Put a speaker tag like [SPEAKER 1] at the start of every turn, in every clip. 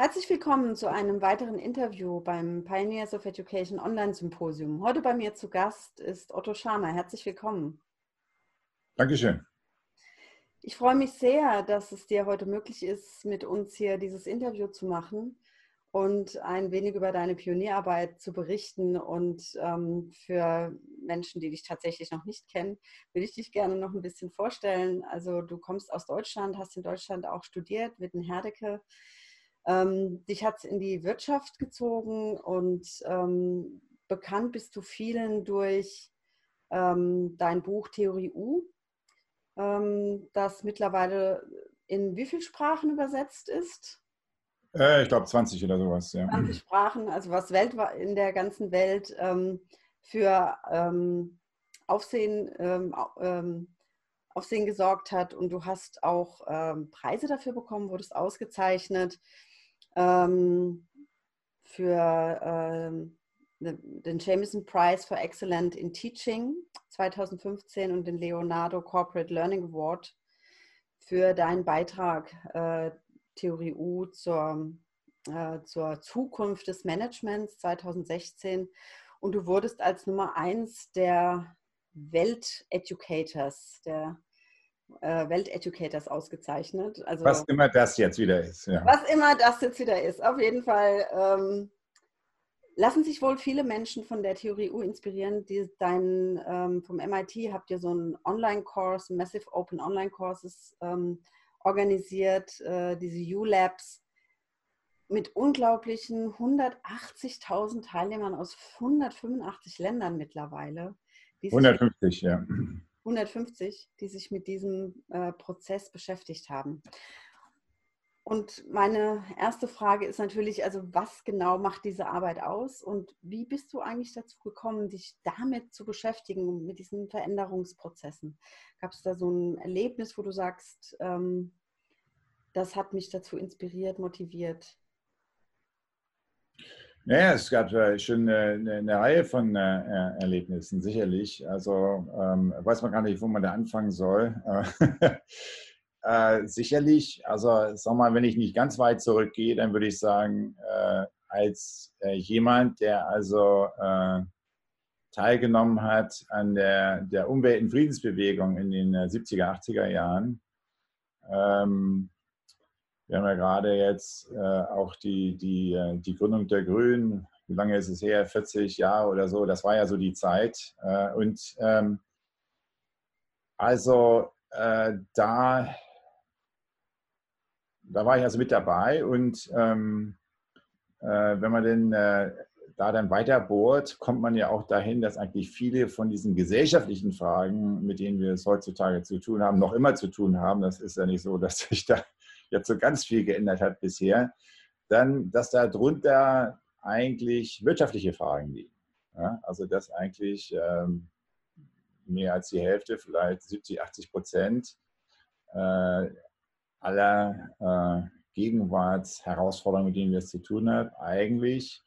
[SPEAKER 1] Herzlich willkommen zu einem weiteren Interview beim Pioneers of Education Online-Symposium. Heute bei mir zu Gast ist Otto Scharmer. Herzlich willkommen.
[SPEAKER 2] Dankeschön.
[SPEAKER 1] Ich freue mich sehr, dass es dir heute möglich ist, mit uns hier dieses Interview zu machen und ein wenig über deine Pionierarbeit zu berichten. Und für Menschen, die dich tatsächlich noch nicht kennen, würde ich dich gerne noch ein bisschen vorstellen. Also du kommst aus Deutschland, hast in Deutschland auch studiert, Witten-Herdecke. Dich hat es in die Wirtschaft gezogen und bekannt bist du vielen durch dein Buch Theorie U, das mittlerweile in wie vielen Sprachen übersetzt ist?
[SPEAKER 2] Ich glaube 20 oder sowas, ja.
[SPEAKER 1] 20 Sprachen, also was weltweit in der ganzen Welt für Aufsehen, Aufsehen gesorgt hat. Und du hast auch Preise dafür bekommen, wurdest ausgezeichnet für den Jameson Prize for Excellence in Teaching 2015 und den Leonardo Corporate Learning Award für deinen Beitrag Theorie U zur Zukunft des Managements 2016. Und du wurdest als Nummer 1 der Welt-Educators, Welt-Educators ausgezeichnet. Also,
[SPEAKER 2] was immer das jetzt wieder ist. Ja.
[SPEAKER 1] Was immer das jetzt wieder ist. Auf jeden Fall lassen sich wohl viele Menschen von der Theorie U inspirieren. Vom MIT habt ihr so einen Online-Kurs, Massive Open Online-Courses organisiert, diese U-Labs mit unglaublichen 180.000 Teilnehmern aus 185 Ländern mittlerweile.
[SPEAKER 2] 150, ja.
[SPEAKER 1] 150, die sich mit diesem Prozess beschäftigt haben. Und meine erste Frage ist natürlich, also was genau macht diese Arbeit aus und wie bist du eigentlich dazu gekommen, dich damit zu beschäftigen, mit diesen Veränderungsprozessen? Gab es da so ein Erlebnis, wo du sagst, das hat mich dazu inspiriert, motiviert?
[SPEAKER 2] Naja, es gab schon eine Reihe von Erlebnissen, sicherlich. Also weiß man gar nicht, wo man da anfangen soll. Sicherlich, also sag mal, wenn ich nicht ganz weit zurückgehe, dann würde ich sagen, als jemand, der also teilgenommen hat an der Umwelt- und Friedensbewegung in den 70er, 80er Jahren. Wir haben ja gerade jetzt auch die Gründung der Grünen. Wie lange ist es her? 40 Jahre oder so. Das war ja so die Zeit. Da war ich also mit dabei. Und wenn man denn da dann weiter bohrt, kommt man ja auch dahin, dass eigentlich viele von diesen gesellschaftlichen Fragen, mit denen wir es heutzutage zu tun haben, noch immer zu tun haben. Das ist ja nicht so, dass sich da jetzt so ganz viel geändert hat bisher. Dann, dass darunter eigentlich wirtschaftliche Fragen liegen. Ja, also dass eigentlich mehr als die Hälfte, vielleicht 70, 80% aller Gegenwartsherausforderungen, mit denen wir es zu tun haben, eigentlich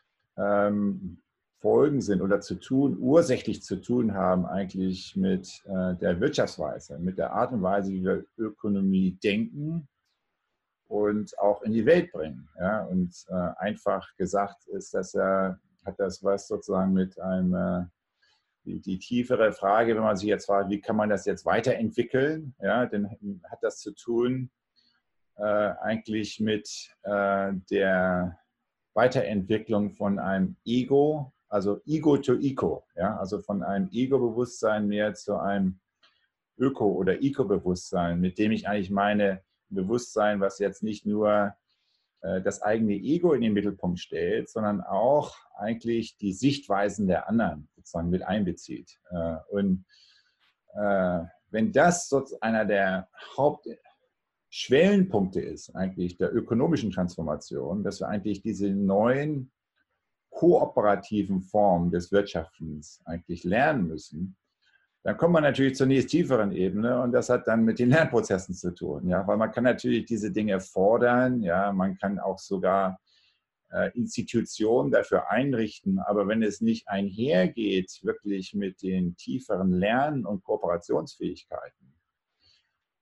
[SPEAKER 2] Folgen sind oder ursächlich zu tun haben eigentlich mit der Wirtschaftsweise, mit der Art und Weise, wie wir Ökonomie denken und auch in die Welt bringen. Ja? Und einfach gesagt ist, hat das was sozusagen mit einem, die tiefere Frage, wenn man sich jetzt fragt, wie kann man das jetzt weiterentwickeln, ja, dann hat das zu tun eigentlich mit der Weiterentwicklung von einem Ego, also Ego to Eco, ja, also von einem Ego-Bewusstsein mehr zu einem Öko- oder Eco-Bewusstsein, mit dem ich eigentlich meine Bewusstsein, was jetzt nicht nur das eigene Ego in den Mittelpunkt stellt, sondern auch eigentlich die Sichtweisen der anderen sozusagen mit einbezieht. Und wenn das sozusagen einer der Hauptschwellenpunkte ist, eigentlich der ökonomischen Transformation, dass wir eigentlich diese neuen kooperativen Formen des Wirtschaftens eigentlich lernen müssen, dann kommt man natürlich zur nächst tieferen Ebene und das hat dann mit den Lernprozessen zu tun. Ja? Weil man kann natürlich diese Dinge fordern, ja? Man kann auch sogar Institutionen dafür einrichten, aber wenn es nicht einhergeht wirklich mit den tieferen Lern- und Kooperationsfähigkeiten,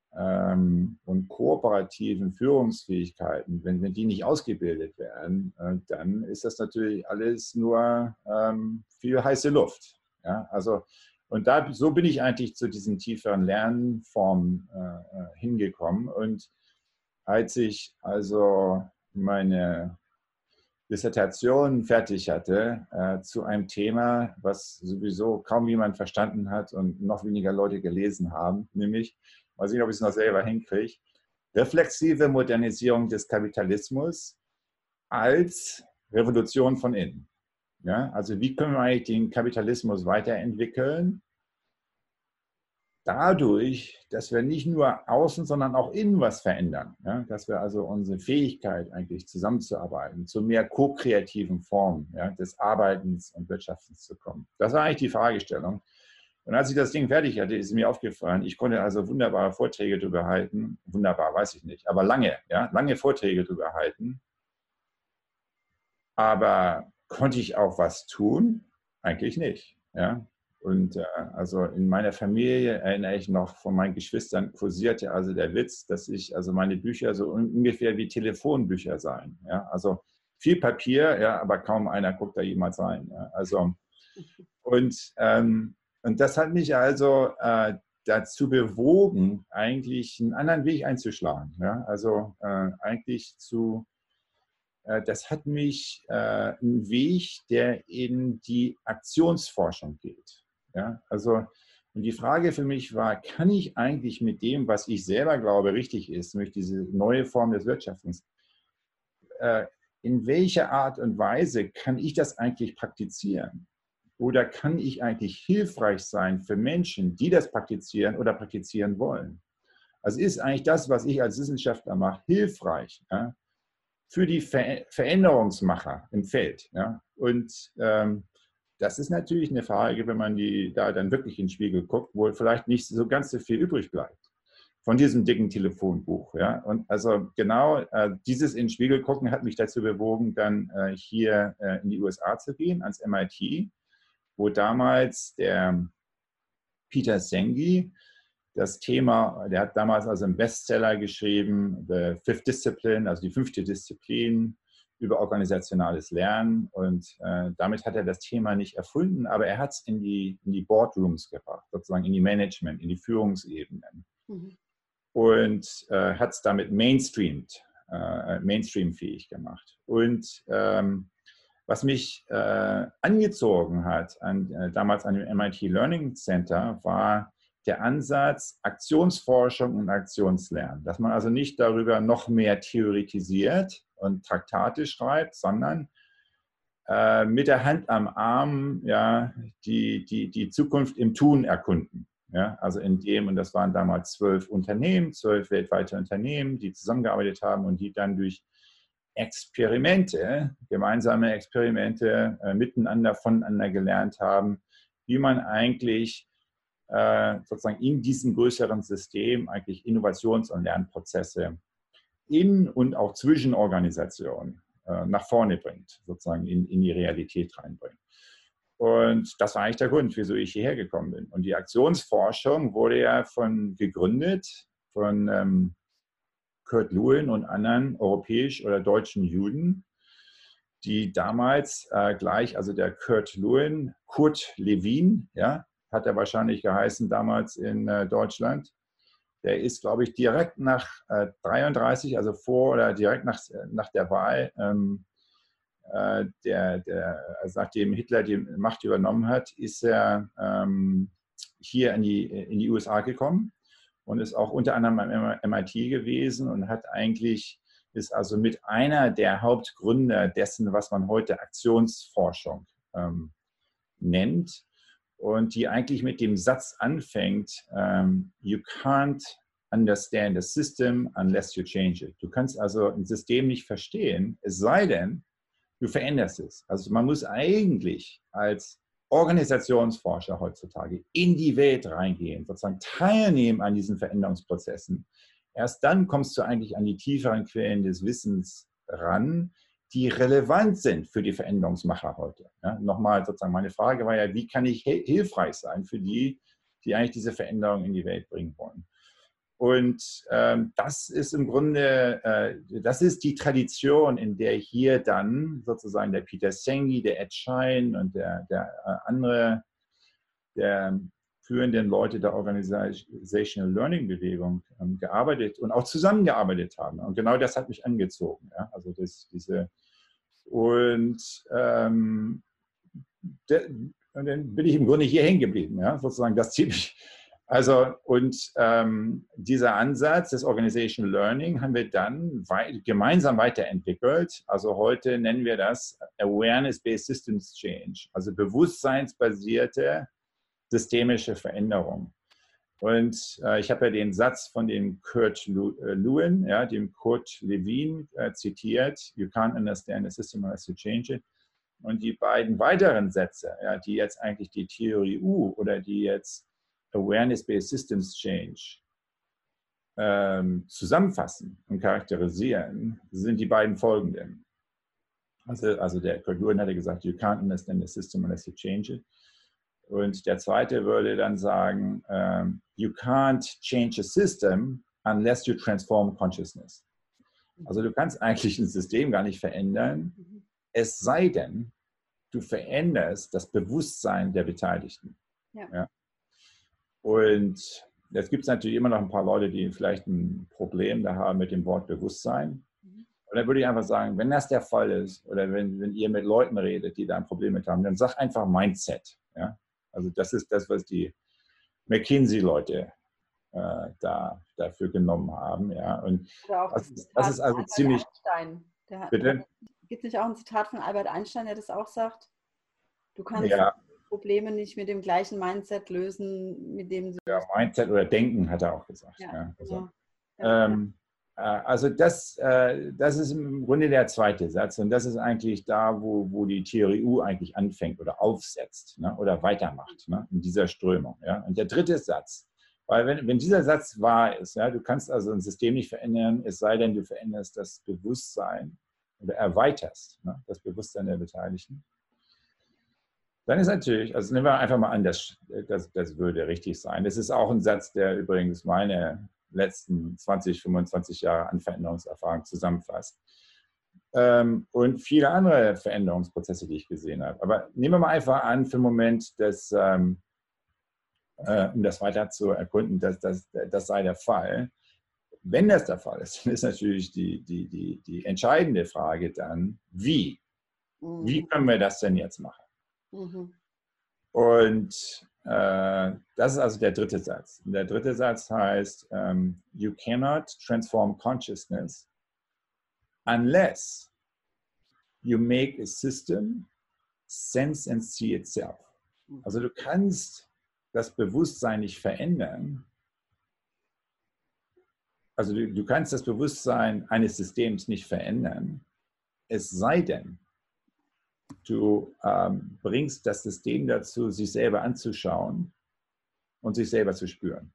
[SPEAKER 2] und kooperativen Führungsfähigkeiten, wenn die nicht ausgebildet werden, dann ist das natürlich alles nur viel heiße Luft. Ja? Also, und so bin ich eigentlich zu diesen tieferen Lernformen hingekommen. Und als ich also meine Dissertation fertig hatte zu einem Thema, was sowieso kaum jemand verstanden hat und noch weniger Leute gelesen haben, nämlich, mal sehen, ob ich es noch selber hinkriege, reflexive Modernisierung des Kapitalismus als Revolution von innen. Ja, also wie können wir eigentlich den Kapitalismus weiterentwickeln? Dadurch, dass wir nicht nur außen, sondern auch innen was verändern. Ja? Dass wir also unsere Fähigkeit eigentlich zusammenzuarbeiten, zu mehr ko-kreativen Formen, ja, des Arbeitens und Wirtschaftens zu kommen. Das war eigentlich die Fragestellung. Und als ich das Ding fertig hatte, ist mir aufgefallen, ich konnte also wunderbare Vorträge darüber halten. Wunderbar, weiß ich nicht, aber lange Vorträge darüber halten. Aber konnte ich auch was tun? Eigentlich nicht. Ja? Und also in meiner Familie erinnere ich noch von meinen Geschwistern kursierte also der Witz, dass ich also meine Bücher so ungefähr wie Telefonbücher seien. Ja? Also viel Papier, ja, aber kaum einer guckt da jemals rein. Ja? Also und das hat mich also dazu bewogen, eigentlich einen anderen Weg einzuschlagen. Ja? Also eigentlich das hat mich einen Weg, der in die Aktionsforschung geht. Ja, also, und die Frage für mich war, kann ich eigentlich mit dem, was ich selber glaube, richtig ist, nämlich diese neue Form des Wirtschaftens, in welcher Art und Weise kann ich das eigentlich praktizieren? Oder kann ich eigentlich hilfreich sein für Menschen, die das praktizieren oder praktizieren wollen? Also ist eigentlich das, was ich als Wissenschaftler mache, hilfreich? Ja? Für die Veränderungsmacher im Feld. Ja? Und das ist natürlich eine Frage, wenn man da dann wirklich in den Spiegel guckt, wo vielleicht nicht so ganz so viel übrig bleibt von diesem dicken Telefonbuch. Ja? Und also genau dieses in den Spiegel gucken hat mich dazu bewogen, dann hier in die USA zu gehen, ans MIT, wo damals der Peter Senge das Thema, der hat damals also einen Bestseller geschrieben, The Fifth Discipline, also die 5. Disziplin über organisationales Lernen. Und damit hat er das Thema nicht erfunden, aber er hat es in die Boardrooms gebracht, sozusagen in die Management, in die Führungsebenen. Mhm. Und hat es damit mainstreamfähig gemacht. Und was mich angezogen hat damals an dem MIT Learning Center, war der Ansatz Aktionsforschung und Aktionslernen. Dass man also nicht darüber noch mehr theoretisiert und Traktate schreibt, sondern mit der Hand am Arm ja, die Zukunft im Tun erkunden. Ja, also in dem, und das waren damals 12 Unternehmen, 12 weltweite Unternehmen, die zusammengearbeitet haben und die dann durch Experimente, gemeinsame Experimente miteinander, voneinander gelernt haben, wie man eigentlich sozusagen in diesem größeren System eigentlich Innovations- und Lernprozesse in und auch zwischen Organisationen nach vorne bringt, sozusagen in die Realität reinbringt. Und das war eigentlich der Grund, wieso ich hierher gekommen bin. Und die Aktionsforschung wurde ja gegründet von Kurt Lewin und anderen europäisch oder deutschen Juden, die damals also der Kurt Lewin, Kurt Lewin, ja, hat er wahrscheinlich geheißen damals in Deutschland. Der ist, glaube ich, direkt nach 33, also direkt nach der Wahl, also nachdem Hitler die Macht übernommen hat, ist er hier in die USA gekommen und ist auch unter anderem am MIT gewesen und ist also mit einer der Hauptgründer dessen, was man heute Aktionsforschung nennt und die eigentlich mit dem Satz anfängt, you can't understand a system unless you change it. Du kannst also ein System nicht verstehen, es sei denn, du veränderst es. Also man muss eigentlich als Organisationsforscher heutzutage in die Welt reingehen, sozusagen teilnehmen an diesen Veränderungsprozessen. Erst dann kommst du eigentlich an die tieferen Quellen des Wissens ran, die relevant sind für die Veränderungsmacher heute. Ja, nochmal sozusagen, meine Frage war ja, wie kann ich hilfreich sein für die eigentlich diese Veränderung in die Welt bringen wollen? Und das ist im Grunde, das ist die Tradition, in der hier dann sozusagen der Peter Senge, der Ed Schein und der andere, der führenden Leute der Organizational Learning Bewegung gearbeitet und auch zusammengearbeitet haben. Und genau das hat mich angezogen. Ja? Also und dann bin ich im Grunde hier hängen geblieben. Ja? Sozusagen das zieht mich. Also und dieser Ansatz des Organizational Learning haben wir dann gemeinsam weiterentwickelt. Also heute nennen wir das Awareness-Based Systems Change, also bewusstseinsbasierte systemische Veränderung. Und ich habe ja den Satz von dem Kurt Lewin, ja, dem Kurt Lewin zitiert, "You can't understand a system unless you change it." Und die beiden weiteren Sätze, ja, die jetzt eigentlich die Theorie U oder die jetzt Awareness-Based Systems Change zusammenfassen und charakterisieren, sind die beiden folgenden. Also der Kurt Lewin hatte gesagt, "You can't understand a system unless you change it." Und der zweite würde dann sagen, "You can't change a system unless you transform consciousness." Also du kannst eigentlich ein System gar nicht verändern, es sei denn, du veränderst das Bewusstsein der Beteiligten. Ja. Ja. Und jetzt gibt es natürlich immer noch ein paar Leute, die vielleicht ein Problem da haben mit dem Wort Bewusstsein. Und dann würde ich einfach sagen, wenn das der Fall ist oder wenn ihr mit Leuten redet, die da ein Problem mit haben, dann sag einfach Mindset. Ja? Also das ist das, was die McKinsey-Leute dafür genommen haben. Ja? Und das ist also ziemlich...
[SPEAKER 1] Bitte? Gibt es nicht auch ein Zitat von Albert Einstein, der das auch sagt? Du kannst Probleme nicht mit dem gleichen Mindset lösen, mit dem du...
[SPEAKER 2] Ja, Mindset oder Denken, hat er auch gesagt. Ja, also, also das ist im Grunde der zweite Satz und das ist eigentlich da, wo die Theorie U eigentlich anfängt oder aufsetzt, ne, oder weitermacht, ne, in dieser Strömung. Ja. Und der dritte Satz, weil wenn dieser Satz wahr ist, ja, du kannst also ein System nicht verändern, es sei denn, du veränderst das Bewusstsein oder erweiterst, ne, das Bewusstsein der Beteiligten. Dann ist natürlich, also nehmen wir einfach mal an, das würde richtig sein. Das ist auch ein Satz, der übrigens meine letzten 20, 25 Jahre an Veränderungserfahrung zusammenfasst. Und viele andere Veränderungsprozesse, die ich gesehen habe. Aber nehmen wir mal einfach an für einen Moment, dass, um das weiter zu erkunden, das sei der Fall. Wenn das der Fall ist, dann ist natürlich die entscheidende Frage dann, wie? Wie können wir das denn jetzt machen? Und das ist also der dritte Satz. Und der dritte Satz heißt, "You cannot transform consciousness unless you make a system sense and see itself." Also du kannst das Bewusstsein nicht verändern. Also du kannst das Bewusstsein eines Systems nicht verändern, es sei denn, du bringst das System dazu, sich selber anzuschauen und sich selber zu spüren.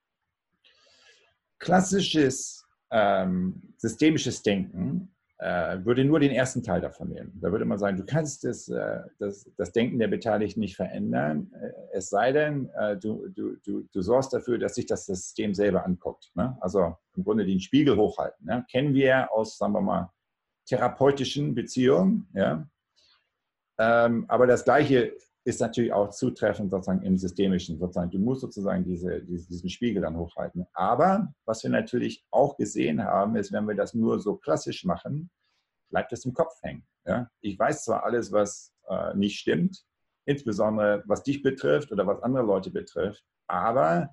[SPEAKER 2] Klassisches systemisches Denken würde nur den ersten Teil davon nehmen. Da würde man sagen, du kannst das Denken der Beteiligten nicht verändern, es sei denn, du sorgst dafür, dass sich das System selber anguckt. Ne? Also im Grunde den Spiegel hochhalten. Ne? Kennen wir aus, sagen wir mal, therapeutischen Beziehungen, ja? Aber das Gleiche ist natürlich auch zutreffend sozusagen im Systemischen. Sozusagen. Du musst sozusagen diesen Spiegel dann hochhalten. Aber was wir natürlich auch gesehen haben, ist, wenn wir das nur so klassisch machen, bleibt es im Kopf hängen. Ja? Ich weiß zwar alles, was nicht stimmt, insbesondere was dich betrifft oder was andere Leute betrifft, aber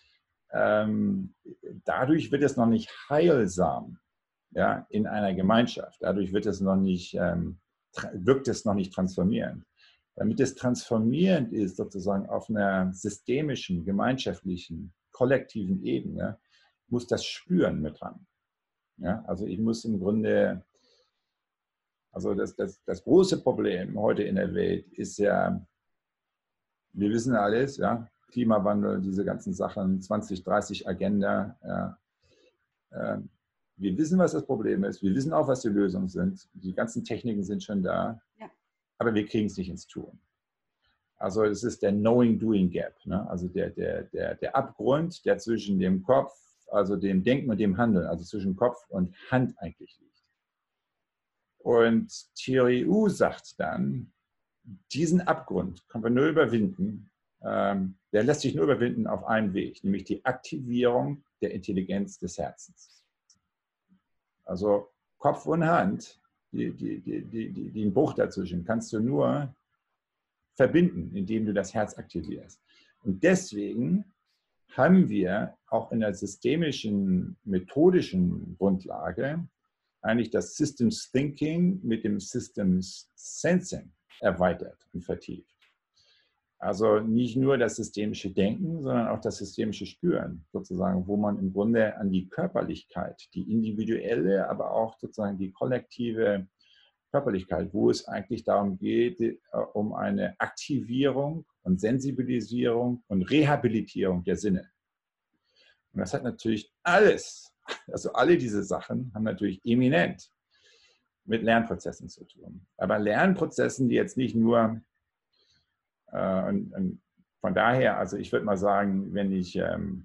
[SPEAKER 2] dadurch wird es noch nicht heilsam, ja, in einer Gemeinschaft. Dadurch wird es noch nicht... wirkt es noch nicht transformierend. Damit es transformierend ist, sozusagen auf einer systemischen, gemeinschaftlichen, kollektiven Ebene, muss das Spüren mit dran. Ja, also ich muss im Grunde, also das große Problem heute in der Welt ist ja, wir wissen alles, ja, Klimawandel, diese ganzen Sachen, 2030 Agenda, ja, wir wissen, was das Problem ist. Wir wissen auch, was die Lösungen sind. Die ganzen Techniken sind schon da. Ja. Aber wir kriegen es nicht ins Tun. Also es ist der Knowing-Doing-Gap. Ne? Also der Abgrund, der zwischen dem Kopf also dem Denken und dem Handeln, also zwischen Kopf und Hand eigentlich liegt. Und Theorie U sagt dann, diesen Abgrund können wir nur überwinden, der lässt sich nur überwinden auf einem Weg, nämlich die Aktivierung der Intelligenz des Herzens. Also Kopf und Hand, den Bruch dazwischen, kannst du nur verbinden, indem du das Herz aktivierst. Und deswegen haben wir auch in der systemischen, methodischen Grundlage eigentlich das Systems Thinking mit dem Systems Sensing erweitert und vertieft. Also nicht nur das systemische Denken, sondern auch das systemische Spüren, sozusagen, wo man im Grunde an die Körperlichkeit, die individuelle, aber auch sozusagen die kollektive Körperlichkeit, wo es eigentlich darum geht, um eine Aktivierung und Sensibilisierung und Rehabilitierung der Sinne. Und das hat natürlich alles, also alle diese Sachen haben natürlich eminent mit Lernprozessen zu tun. Aber Lernprozessen, die jetzt nicht nur, und von daher, also ich würde mal sagen, wenn ich,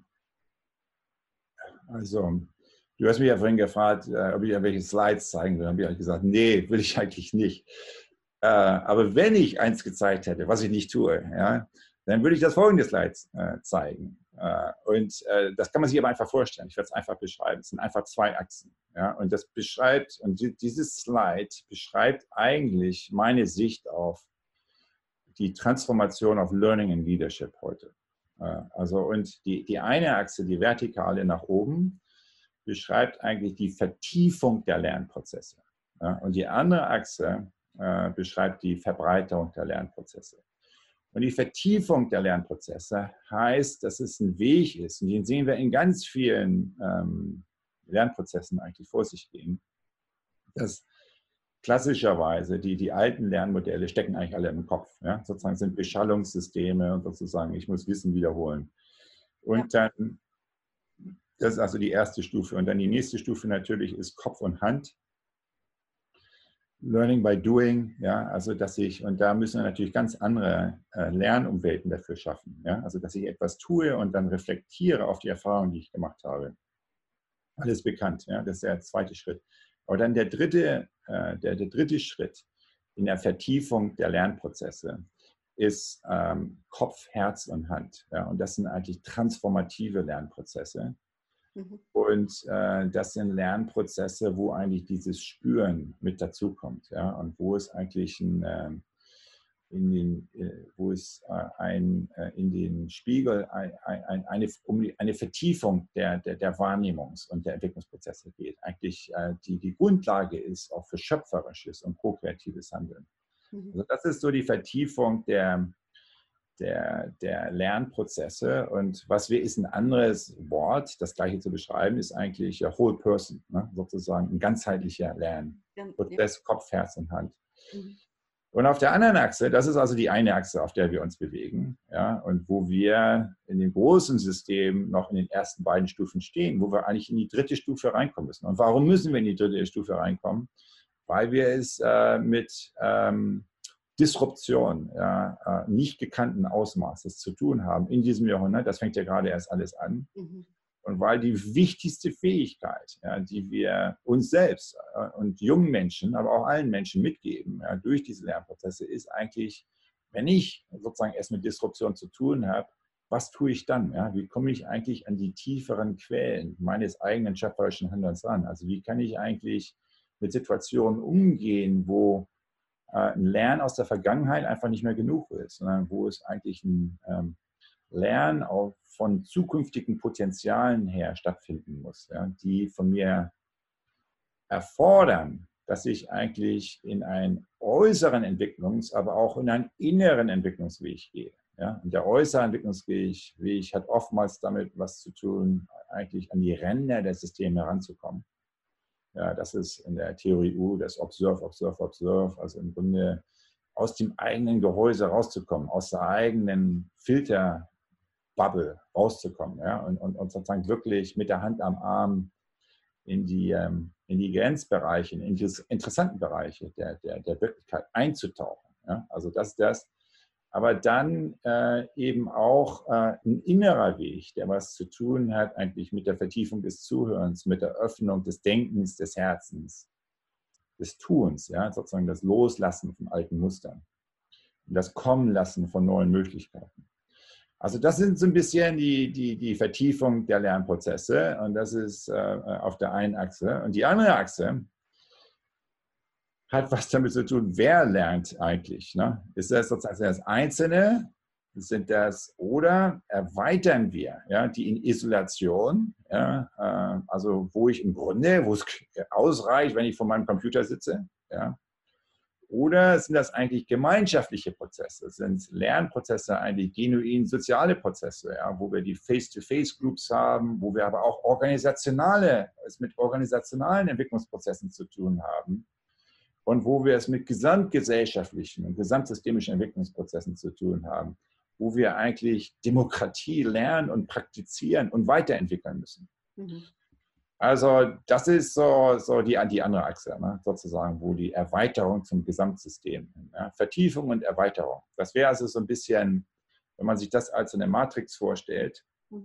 [SPEAKER 2] also du hast mich ja vorhin gefragt, ob ich ja welche Slides zeigen will. Dann habe ich gesagt, nee, will ich eigentlich nicht. Aber wenn ich eins gezeigt hätte, was ich nicht tue, ja, dann würde ich das folgende Slides zeigen. Und das kann man sich aber einfach vorstellen. Ich werde es einfach beschreiben. Es sind einfach 2 Achsen. Ja, und das beschreibt, und dieses Slide beschreibt eigentlich meine Sicht auf die Transformation auf Learning and Leadership heute. Also, und die eine Achse, die vertikale nach oben, beschreibt eigentlich die Vertiefung der Lernprozesse. Ja, und die andere Achse beschreibt die Verbreiterung der Lernprozesse. Und die Vertiefung der Lernprozesse heißt, dass es ein Weg ist, und den sehen wir in ganz vielen Lernprozessen eigentlich vor sich gehen, dass klassischerweise die alten Lernmodelle stecken eigentlich alle im Kopf. Ja? Sozusagen sind Beschallungssysteme und sozusagen, ich muss Wissen wiederholen. Und dann, das ist also die erste Stufe. Und dann die nächste Stufe natürlich ist Kopf und Hand. Learning by doing, ja, also dass ich, und da müssen wir natürlich ganz andere Lernumwelten dafür schaffen, ja, also dass ich etwas tue und dann reflektiere auf die Erfahrung, die ich gemacht habe. Alles bekannt, ja, das ist der zweite Schritt. Aber dann der dritte Schritt in der Vertiefung der Lernprozesse ist Kopf, Herz und Hand, ja, und das sind eigentlich transformative Lernprozesse. Und das sind Lernprozesse, wo eigentlich dieses Spüren mit dazukommt, ja, und wo es eigentlich in den Spiegel um eine Vertiefung der Wahrnehmungs- und der Entwicklungsprozesse geht. Eigentlich die Grundlage ist auch für schöpferisches und prokreatives Handeln. Also das ist so die Vertiefung der Lernprozesse. Und was ist ein anderes Wort, das gleiche zu beschreiben, ist eigentlich Whole Person, ne? Sozusagen ein ganzheitlicher Lernprozess, Kopf, Herz und Hand. Und auf der anderen Achse, das ist also die eine Achse, auf der wir uns bewegen, ja, und wo wir in dem großen System noch in den ersten beiden Stufen stehen, wo wir eigentlich in die dritte Stufe reinkommen müssen. Und warum müssen wir in die dritte Stufe reinkommen? Weil wir es mit Disruption, ja, nicht gekannten Ausmaßes zu tun haben in diesem Jahrhundert. Das fängt ja gerade erst alles an. Und weil die wichtigste Fähigkeit, ja, die wir uns selbst und jungen Menschen, aber auch allen Menschen mitgeben, ja, durch diese Lernprozesse, ist eigentlich, wenn ich sozusagen erst mit Disruption zu tun habe, was tue ich dann? Ja? Wie komme ich eigentlich an die tieferen Quellen meines eigenen schöpferischen Handelns ran? Also wie kann ich eigentlich mit Situationen umgehen, wo ein Lernen aus der Vergangenheit einfach nicht mehr genug ist, sondern wo es eigentlich ein Lernen auch von zukünftigen Potenzialen her stattfinden muss, ja, die von mir erfordern, dass ich eigentlich in einen äußeren aber auch in einen inneren Entwicklungsweg gehe. Ja. Und der äußere Entwicklungsweg hat oftmals damit was zu tun, eigentlich an die Ränder der Systeme heranzukommen. Ja, das ist in der Theorie U das Observe, Observe, Observe, also im Grunde aus dem eigenen Gehäuse rauszukommen, aus der eigenen Filterbubble rauszukommen, ja, und sozusagen wirklich mit der Hand am Arm in die Grenzbereiche, in die interessanten Bereiche der Wirklichkeit einzutauchen. Ja. Also das ist das. aber dann eben auch ein innerer Weg, der was zu tun hat eigentlich mit der Vertiefung des Zuhörens, mit der Öffnung des Denkens, des Herzens, des Tuns, ja, sozusagen das Loslassen von alten Mustern, das Kommen lassen von neuen Möglichkeiten. Also das sind so ein bisschen die Vertiefung der Lernprozesse und das ist auf der einen Achse. Und die andere Achse hat was damit zu tun, wer lernt eigentlich. Ne? Ist das sozusagen das Einzelne? Sind das, oder erweitern wir die in Isolation, also wo ich im Grunde, wo es ausreicht, wenn ich vor meinem Computer sitze, oder sind das eigentlich gemeinschaftliche Prozesse? Sind Lernprozesse eigentlich genuin soziale Prozesse, wo wir die Face-to-Face-Groups haben, wo wir aber auch es mit organisationalen Entwicklungsprozessen zu tun haben und wo wir es mit gesamtgesellschaftlichen und gesamtsystemischen Entwicklungsprozessen zu tun haben, wo wir eigentlich Demokratie lernen und praktizieren und weiterentwickeln müssen. Mhm. Also das ist so die andere Achse, ne, sozusagen, wo die Erweiterung zum Gesamtsystem, Vertiefung und Erweiterung. Das wäre also so ein bisschen, wenn man sich das als eine Matrix vorstellt,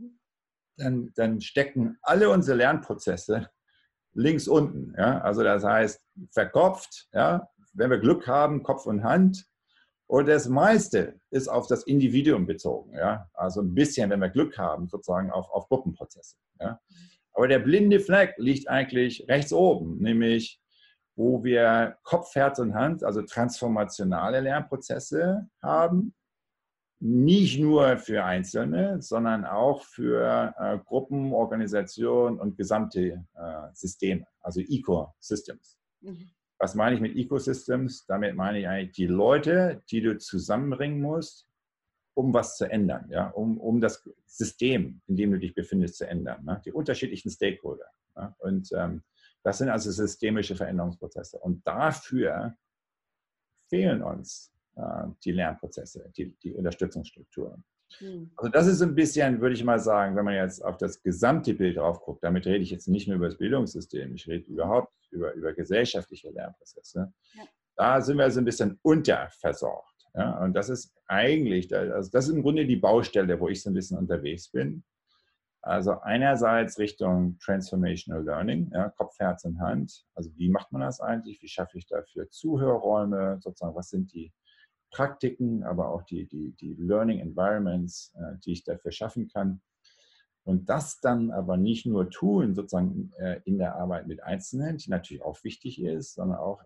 [SPEAKER 2] dann stecken alle unsere Lernprozesse links unten. Also das heißt, verkopft, wenn wir Glück haben, Kopf und Hand. Und das meiste ist auf das Individuum bezogen. Also ein bisschen, wenn wir Glück haben, sozusagen auf Gruppenprozesse. Aber der blinde Fleck liegt eigentlich rechts oben, nämlich wo wir Kopf, Herz und Hand, also transformationale Lernprozesse haben, nicht nur für Einzelne, sondern auch für Gruppen, Organisationen und gesamte Systeme, also Ecosystems. Mhm. Was meine ich mit Ecosystems? Damit meine ich eigentlich die Leute, die du zusammenbringen musst, um was zu ändern, um das System, in dem du dich befindest, zu ändern, die unterschiedlichen Stakeholder. Und das sind also systemische Veränderungsprozesse. Und dafür fehlen uns die Lernprozesse, die Unterstützungsstrukturen. Also das ist ein bisschen, würde ich mal sagen, wenn man jetzt auf das gesamte Bild drauf guckt, damit rede ich jetzt nicht nur über das Bildungssystem, ich rede überhaupt über gesellschaftliche Lernprozesse. Ja. Da sind wir so ein bisschen unterversorgt. Und das ist eigentlich, also das ist im Grunde die Baustelle, wo ich so ein bisschen unterwegs bin. Also einerseits Richtung Transformational Learning, Kopf, Herz und Hand. Also wie macht man das eigentlich? Wie schaffe ich dafür Zuhörräume? Sozusagen, was sind die Praktiken, aber auch die Learning Environments, die ich dafür schaffen kann. Und das dann aber nicht nur tun, sozusagen in der Arbeit mit Einzelnen, die natürlich auch wichtig ist, sondern auch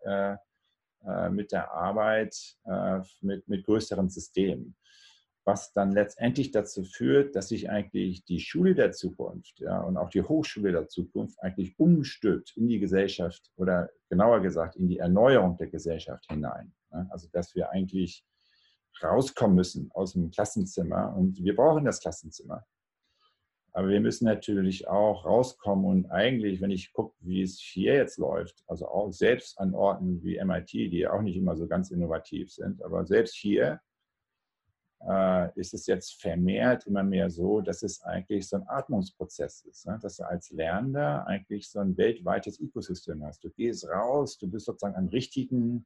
[SPEAKER 2] mit der Arbeit mit größeren Systemen. Was dann letztendlich dazu führt, dass sich eigentlich die Schule der Zukunft und auch die Hochschule der Zukunft eigentlich umstülpt in die Gesellschaft oder genauer gesagt in die Erneuerung der Gesellschaft hinein. Also dass wir eigentlich rauskommen müssen aus dem Klassenzimmer und wir brauchen das Klassenzimmer. Aber wir müssen natürlich auch rauskommen und eigentlich, wenn ich gucke, wie es hier jetzt läuft, also auch selbst an Orten wie MIT, die auch nicht immer so ganz innovativ sind, aber selbst hier ist es jetzt vermehrt immer mehr so, dass es eigentlich so ein Atmungsprozess ist, dass du als Lernender eigentlich so ein weltweites Ökosystem hast. Du gehst raus, du bist sozusagen an richtigen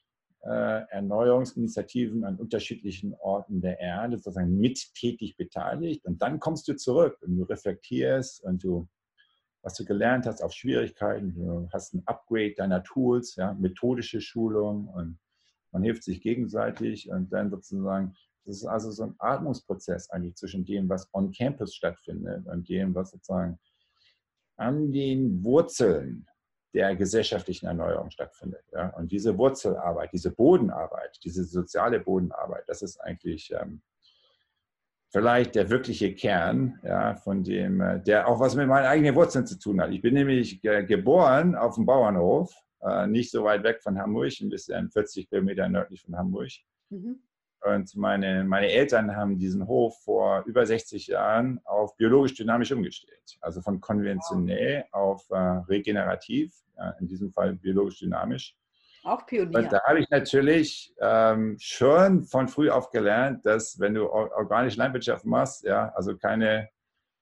[SPEAKER 2] Erneuerungsinitiativen an unterschiedlichen Orten der Erde sozusagen mittätig beteiligt und dann kommst du zurück und du reflektierst und was du gelernt hast auf Schwierigkeiten, du hast ein Upgrade deiner Tools, methodische Schulung und man hilft sich gegenseitig und dann sozusagen, das ist also so ein Atmungsprozess eigentlich zwischen dem, was on Campus stattfindet und dem, was sozusagen an den Wurzeln der gesellschaftlichen Erneuerung stattfindet. Und diese Wurzelarbeit, diese Bodenarbeit, diese soziale Bodenarbeit, das ist eigentlich vielleicht der wirkliche Kern, von dem, der auch was mit meinen eigenen Wurzeln zu tun hat. Ich bin nämlich geboren auf dem Bauernhof, nicht so weit weg von Hamburg, ein bisschen 40 Kilometer nördlich von Hamburg. Mhm. Und meine Eltern haben diesen Hof vor über 60 Jahren auf biologisch-dynamisch umgestellt. Also von konventionell auf regenerativ, in diesem Fall biologisch-dynamisch.
[SPEAKER 1] Auch Pionier.
[SPEAKER 2] Und da habe ich natürlich schon von früh auf gelernt, dass wenn du organische Landwirtschaft machst, also keine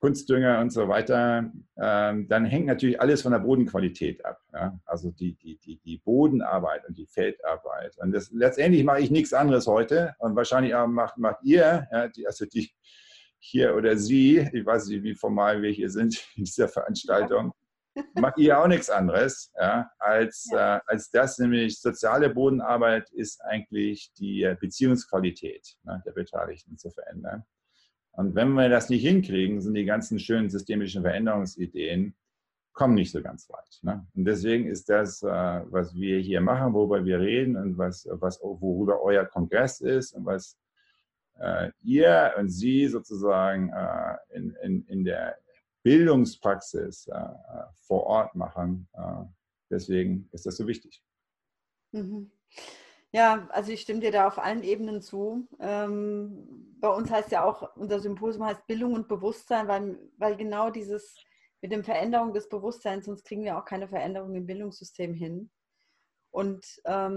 [SPEAKER 2] Kunstdünger und so weiter, dann hängt natürlich alles von der Bodenqualität ab. Ja? Also die Bodenarbeit und die Feldarbeit. Und letztendlich mache ich nichts anderes heute und wahrscheinlich auch macht ihr, ja, also die hier oder Sie, ich weiß nicht, wie formal wir hier sind in dieser Veranstaltung, macht ihr auch nichts anderes, ja, als das, nämlich soziale Bodenarbeit ist eigentlich die Beziehungsqualität, ne, der Beteiligten zu verändern. Und wenn wir das nicht hinkriegen, sind die ganzen schönen systemischen Veränderungsideen, kommen nicht so ganz weit. Ne? Und deswegen ist das, was wir hier machen, worüber wir reden und worüber euer Kongress ist und was ihr und Sie sozusagen in der Bildungspraxis vor Ort machen. Deswegen ist das so wichtig.
[SPEAKER 1] Mhm. Ja, also ich stimme dir da auf allen Ebenen zu. Bei uns heißt ja auch, unser Symposium heißt Bildung und Bewusstsein, weil genau dieses mit der Veränderung des Bewusstseins, sonst kriegen wir auch keine Veränderung im Bildungssystem hin. Und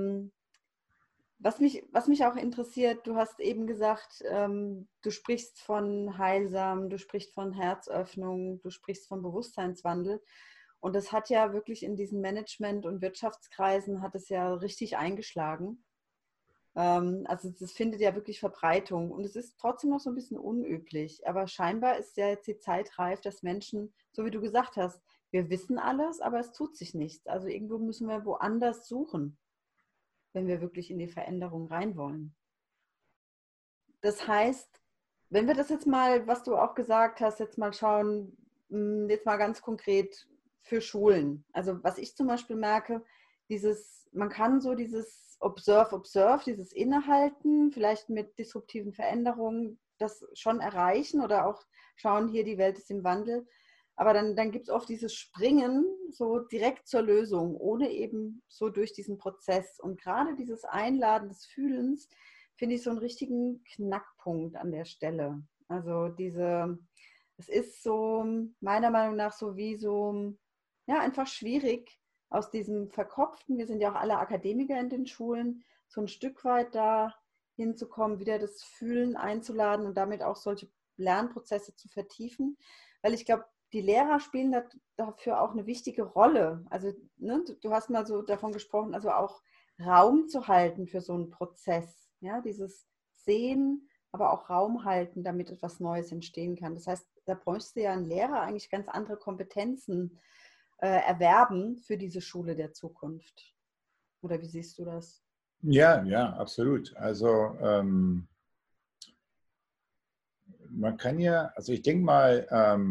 [SPEAKER 1] was mich auch interessiert, du hast eben gesagt, du sprichst von Heilsam, du sprichst von Herzöffnung, du sprichst von Bewusstseinswandel. Und das hat ja wirklich in diesen Management- und Wirtschaftskreisen hat es ja richtig eingeschlagen. Also das findet ja wirklich Verbreitung und es ist trotzdem noch so ein bisschen unüblich. Aber scheinbar ist ja jetzt die Zeit reif, dass Menschen, so wie du gesagt hast, wir wissen alles, aber es tut sich nichts. Also irgendwo müssen wir woanders suchen, wenn wir wirklich in die Veränderung rein wollen. Das heißt, wenn wir das jetzt mal, was du auch gesagt hast, jetzt mal schauen, jetzt mal ganz konkret für Schulen. Also was ich zum Beispiel merke, man kann so dieses Observe, dieses Innehalten, vielleicht mit disruptiven Veränderungen, das schon erreichen oder auch schauen, hier die Welt ist im Wandel. Aber dann gibt es oft dieses Springen so direkt zur Lösung, ohne eben so durch diesen Prozess. Und gerade dieses Einladen des Fühlens, finde ich so einen richtigen Knackpunkt an der Stelle. Also es ist so meiner Meinung nach so wie so, ja, einfach schwierig aus diesem Verkopften, wir sind ja auch alle Akademiker in den Schulen, so ein Stück weit da hinzukommen, wieder das Fühlen einzuladen und damit auch solche Lernprozesse zu vertiefen. Weil ich glaube, die Lehrer spielen dafür auch eine wichtige Rolle. Also ne, du hast mal so davon gesprochen, also auch Raum zu halten für so einen Prozess. Ja, dieses Sehen, aber auch Raum halten, damit etwas Neues entstehen kann. Das heißt, da bräuchte ja ein Lehrer eigentlich ganz andere Kompetenzen erwerben für diese Schule der Zukunft. Oder wie siehst du das?
[SPEAKER 2] Ja, ja, absolut. Also man kann ja, also ich denke mal,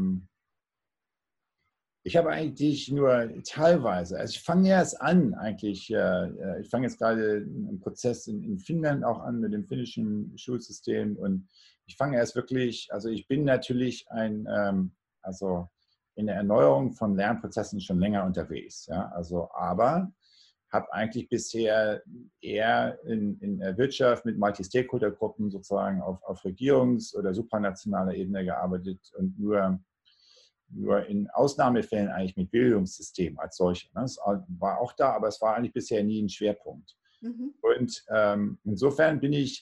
[SPEAKER 2] ich habe eigentlich nur teilweise, also ich fange erst an eigentlich, ich fange jetzt gerade einen Prozess in Finnland auch an mit dem finnischen Schulsystem und ich fange erst wirklich, also ich bin natürlich also in der Erneuerung von Lernprozessen schon länger unterwegs, ja, also aber habe eigentlich bisher eher in der Wirtschaft mit Multi-Stakeholder-Gruppen sozusagen auf Regierungs- oder supranationaler Ebene gearbeitet und nur in Ausnahmefällen eigentlich mit Bildungssystemen als solche. Das war auch da, aber es war eigentlich bisher nie ein Schwerpunkt.
[SPEAKER 1] Mhm.
[SPEAKER 2] Und insofern bin ich,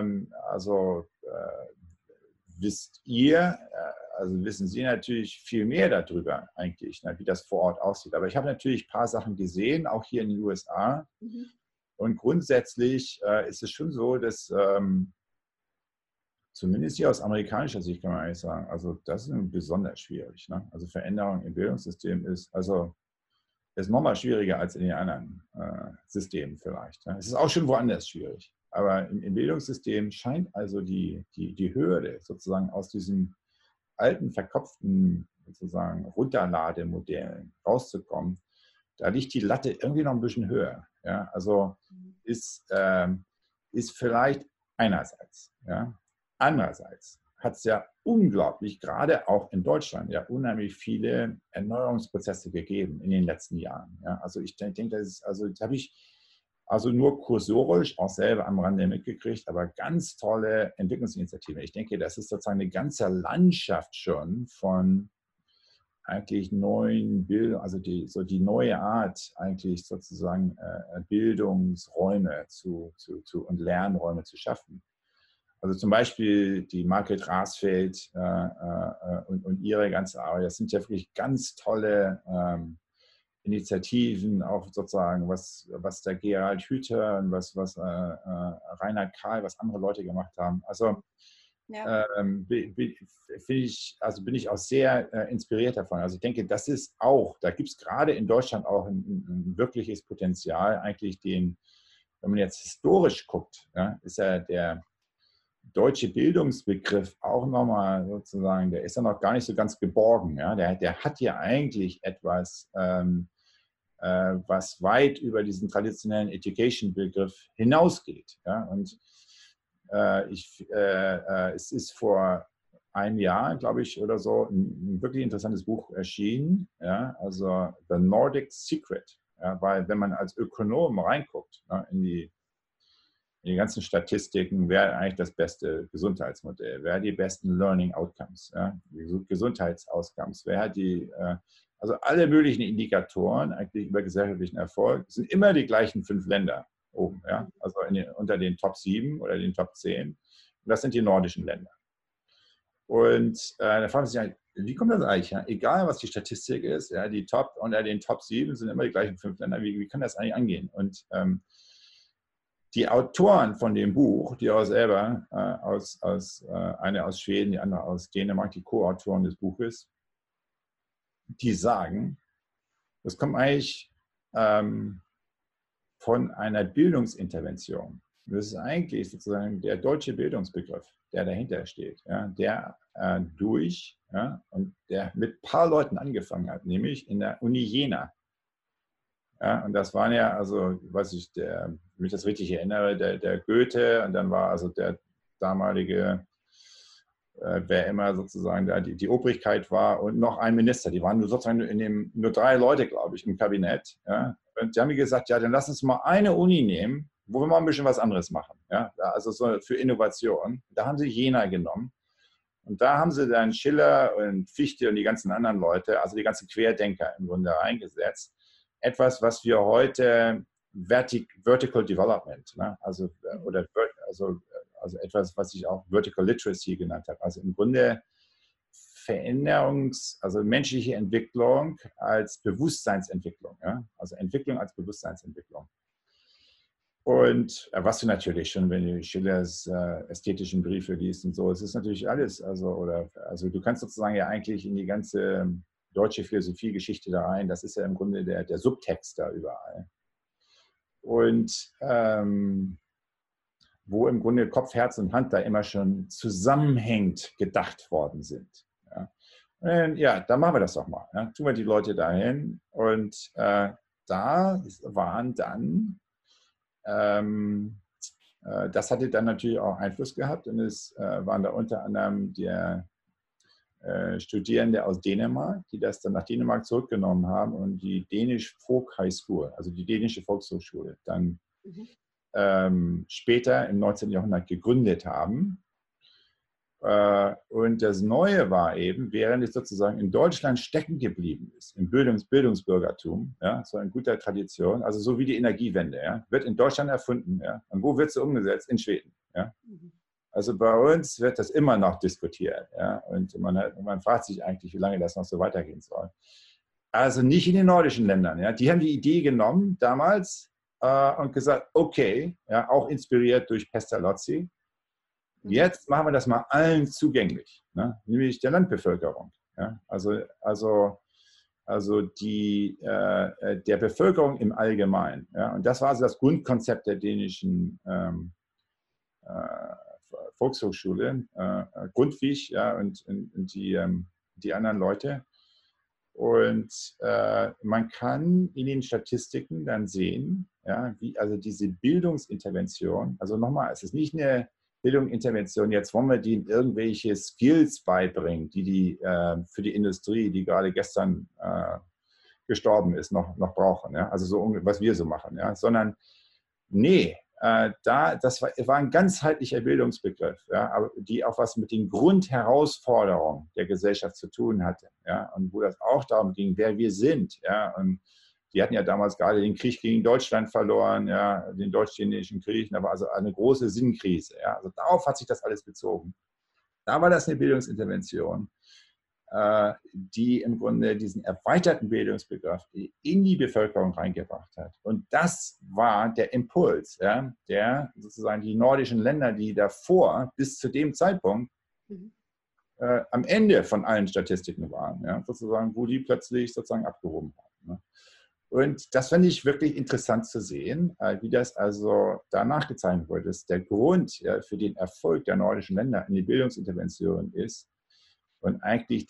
[SPEAKER 2] wisst ihr, also wissen Sie natürlich viel mehr darüber eigentlich, ne, wie das vor Ort aussieht. Aber ich habe natürlich ein paar Sachen gesehen, auch hier in den USA.
[SPEAKER 1] Mhm.
[SPEAKER 2] Und grundsätzlich ist es schon so, dass zumindest hier aus amerikanischer Sicht kann man eigentlich sagen, also das ist besonders schwierig. Ne? Also Veränderung im Bildungssystem ist nochmal schwieriger als in den anderen Systemen vielleicht. Ne? Es ist auch schon woanders schwierig. Aber im Bildungssystem scheint also die Hürde sozusagen aus diesem alten, verkopften sozusagen Runterlademodellen rauszukommen. Da liegt die Latte irgendwie noch ein bisschen höher. Ja? Also ist, ist vielleicht einerseits. Ja? Andererseits hat es ja unglaublich, gerade auch in Deutschland, ja unheimlich viele Erneuerungsprozesse gegeben in den letzten Jahren. Ja? Also ich denke, das habe ich also nur kursorisch auch selber am Rande mitgekriegt, aber ganz tolle Entwicklungsinitiativen. Ich denke, das ist sozusagen eine ganze Landschaft schon von eigentlich neuen Bildung, also die neue Art eigentlich sozusagen Bildungsräume und Lernräume zu schaffen. Also zum Beispiel die Margret Rasfeld und ihre ganze Arbeit, das sind ja wirklich ganz tolle Initiativen, auch sozusagen, was der Gerald Hüther und was Reinhard Kahl, was andere Leute gemacht haben. Also
[SPEAKER 1] Ja.
[SPEAKER 2] bin ich auch sehr inspiriert davon. Also ich denke, das ist auch, da gibt es gerade in Deutschland auch ein wirkliches Potenzial, eigentlich wenn man jetzt historisch guckt, ja, ist ja der deutsche Bildungsbegriff auch nochmal sozusagen, der ist ja noch gar nicht so ganz geborgen. Ja? Der hat ja eigentlich etwas, was weit über diesen traditionellen Education-Begriff hinausgeht. Ja? Und es ist vor einem Jahr, glaube ich, oder so, ein wirklich interessantes Buch erschienen, ja? Also The Nordic Secret. Ja? Weil wenn man als Ökonom reinguckt, ja, in die ganzen Statistiken, wer eigentlich das beste Gesundheitsmodell, wer hat die besten Learning Outcomes, ja, Gesundheitsoutcomes, wer hat also alle möglichen Indikatoren eigentlich über gesellschaftlichen Erfolg, sind immer die gleichen 5 Länder oben, ja, also unter den Top 7 oder den Top 10. Und das sind die nordischen Länder. Und da fragt man sich, wie kommt das eigentlich? Ja? Egal, was die Statistik ist, ja, unter den Top 7 sind immer die gleichen 5 Länder. Wie kann das eigentlich angehen? Und die Autoren von dem Buch, die auch selber, eine aus Schweden, die andere aus Dänemark, die Co-Autoren des Buches, die sagen, das kommt eigentlich von einer Bildungsintervention. Das ist eigentlich sozusagen der deutsche Bildungsbegriff, der dahinter steht, ja, der und der mit ein paar Leuten angefangen hat, nämlich in der Uni Jena. Ja, und das waren ja, also, wenn ich das richtig erinnere, der Goethe, und dann war also der damalige, wer immer sozusagen da die Obrigkeit war, und noch ein Minister. Die waren sozusagen nur 3 Leute, glaube ich, im Kabinett. Ja. Und die haben mir gesagt, ja, dann lass uns mal eine Uni nehmen, wo wir mal ein bisschen was anderes machen. Ja. Also so für Innovation. Da haben sie Jena genommen. Und da haben sie dann Schiller und Fichte und die ganzen anderen Leute, also die ganzen Querdenker im Grunde reingesetzt. Etwas, was wir heute Vertical Development, ne? Also etwas, was ich auch Vertical Literacy genannt habe. Also im Grunde also menschliche Entwicklung als Bewusstseinsentwicklung, ja? Also Entwicklung als Bewusstseinsentwicklung. Und was du natürlich schon, wenn du Schillers ästhetischen Briefe liest und so, es ist natürlich alles, also du kannst sozusagen ja eigentlich in die ganze deutsche Philosophiegeschichte da rein, das ist ja im Grunde der Subtext da überall. Und wo im Grunde Kopf, Herz und Hand da immer schon zusammenhängend gedacht worden sind. Ja, ja, dann machen wir das doch mal. Ja. Tun wir die Leute dahin. Und da waren dann, das hatte dann natürlich auch Einfluss gehabt, und es waren da unter anderem der Studierende aus Dänemark, die das dann nach Dänemark zurückgenommen haben und die Danish Folk High School, also die dänische Volkshochschule, dann später im 19. Jahrhundert gegründet haben. Und das Neue war eben, während es sozusagen in Deutschland stecken geblieben ist, im Bildungsbürgertum, ja, so in guter Tradition, also so wie die Energiewende, ja, wird in Deutschland erfunden. Ja. Und wo wird sie umgesetzt? In Schweden. Ja. Also bei uns wird das immer noch diskutiert. Ja, und man fragt sich eigentlich, wie lange das noch so weitergehen soll. Also nicht in den nordischen Ländern. Ja. Die haben die Idee genommen damals und gesagt, okay, ja, auch inspiriert durch Pestalozzi, jetzt machen wir das mal allen zugänglich, ne, nämlich der Landbevölkerung. Ja. Also der Bevölkerung im Allgemeinen. Ja. Und das war also das Grundkonzept der dänischen Volkshochschule, Grundtvig, ja, und die anderen Leute. Und man kann in den Statistiken dann sehen, ja, wie also diese Bildungsintervention, also nochmal, es ist nicht eine Bildungsintervention, jetzt wollen wir denen irgendwelche Skills beibringen, die für die Industrie, die gerade gestern gestorben ist, noch brauchen. Ja? Also so, was wir so machen. Ja? Sondern, nee, das war ein ganzheitlicher Bildungsbegriff, ja, aber die auch was mit den Grundherausforderungen der Gesellschaft zu tun hatte, ja, und wo das auch darum ging, wer wir sind, ja, und die hatten ja damals gerade den Krieg gegen Deutschland verloren, ja, den Deutsch-Chinesischen Krieg, da war also eine große Sinnkrise. Ja. Also darauf hat sich das alles bezogen. Da war das eine Bildungsintervention, die im Grunde diesen erweiterten Bildungsbegriff in die Bevölkerung reingebracht hat. Und das war der Impuls, ja, der sozusagen die nordischen Länder, die davor bis zu dem Zeitpunkt am Ende von allen Statistiken waren, ja, sozusagen, wo die plötzlich sozusagen abgehoben haben. Ne. Und das finde ich wirklich interessant zu sehen, wie das also danach gezeichnet wurde, dass der Grund, ja, für den Erfolg der nordischen Länder in die Bildungsintervention ist und eigentlich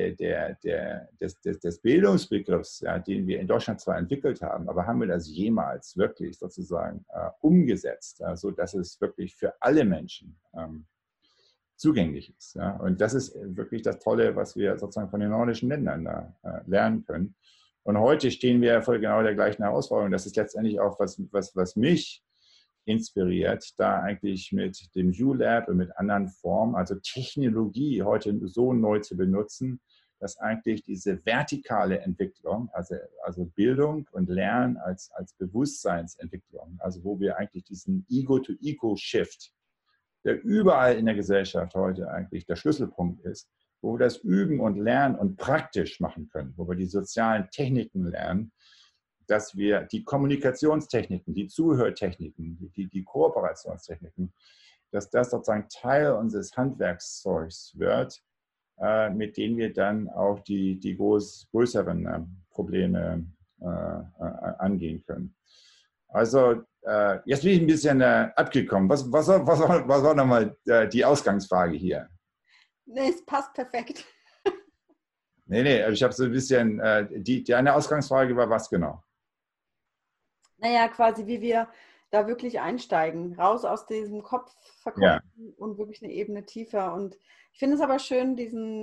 [SPEAKER 2] des Bildungsbegriffs, ja, den wir in Deutschland zwar entwickelt haben, aber haben wir das jemals wirklich sozusagen umgesetzt, sodass es wirklich für alle Menschen zugänglich ist. Ja. Und das ist wirklich das Tolle, was wir sozusagen von den nordischen Ländern da lernen können. Und heute stehen wir vor genau der gleichen Herausforderung. Das ist letztendlich auch, was mich inspiriert, da eigentlich mit dem ULab und mit anderen Formen, also Technologie heute so neu zu benutzen, dass eigentlich diese vertikale Entwicklung, also Bildung und Lernen als Bewusstseinsentwicklung, also wo wir eigentlich diesen Ego-to-Ego-Shift, der überall in der Gesellschaft heute eigentlich der Schlüsselpunkt ist, wo wir das üben und lernen und praktisch machen können, wo wir die sozialen Techniken lernen, dass wir die Kommunikationstechniken, die Zuhörtechniken, die Kooperationstechniken, dass das sozusagen Teil unseres Handwerkszeugs wird, mit denen wir dann auch die größeren Probleme angehen können. Also jetzt bin ich ein bisschen abgekommen. Was war nochmal die Ausgangsfrage hier?
[SPEAKER 1] Nee, es passt perfekt.
[SPEAKER 2] Nee, ich habe so ein bisschen, die eine Ausgangsfrage war was genau?
[SPEAKER 1] Naja, quasi wie wir da wirklich einsteigen, raus aus diesem Kopf verkopfen und wirklich eine Ebene tiefer. Und ich finde es aber schön,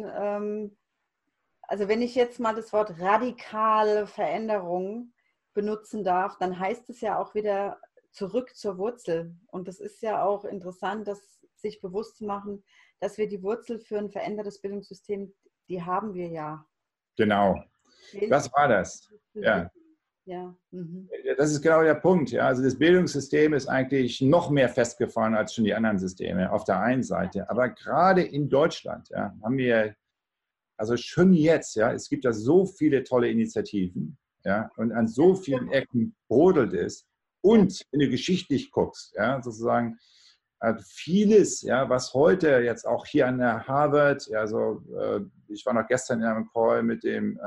[SPEAKER 1] also wenn ich jetzt mal das Wort radikale Veränderung benutzen darf, dann heißt es ja auch wieder zurück zur Wurzel. Und das ist ja auch interessant, sich bewusst zu machen, dass wir die Wurzel für ein verändertes Bildungssystem, die haben wir ja.
[SPEAKER 2] Genau. Was war das? Ja.
[SPEAKER 1] Ja. Mhm.
[SPEAKER 2] Das ist genau der Punkt. Ja. Also das Bildungssystem ist eigentlich noch mehr festgefahren als schon die anderen Systeme auf der einen Seite. Aber gerade in Deutschland haben wir, also schon jetzt, es gibt da so viele tolle Initiativen, und an so vielen Ecken brodelt es. Und wenn du geschichtlich guckst, sozusagen vieles, was heute jetzt auch hier an der Harvard, also ich war noch gestern in einem Call mit dem